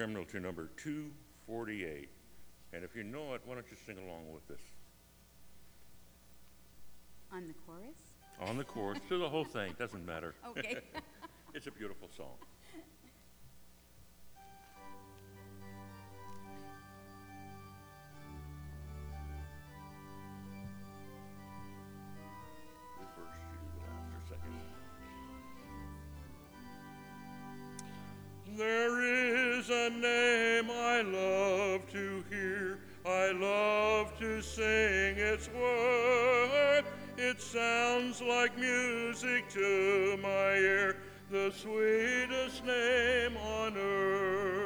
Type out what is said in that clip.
hymnal to number 248. And if you know it, why don't you sing along with us? On the chorus? On the chorus, to the whole thing, doesn't matter. Okay. It's a beautiful song. The verse after second. There is a name I love to hear, I love to sing its word. It sounds like music to my ear, the sweetest name on earth.